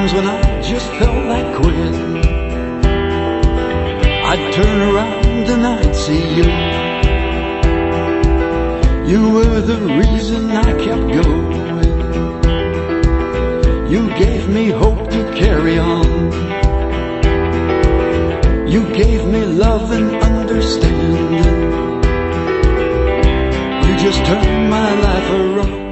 times when I just felt like quitting, I'd turn around and I'd see you. You were the reason I kept going. You gave me hope to carry on. You gave me love and understanding. You just turned my life around.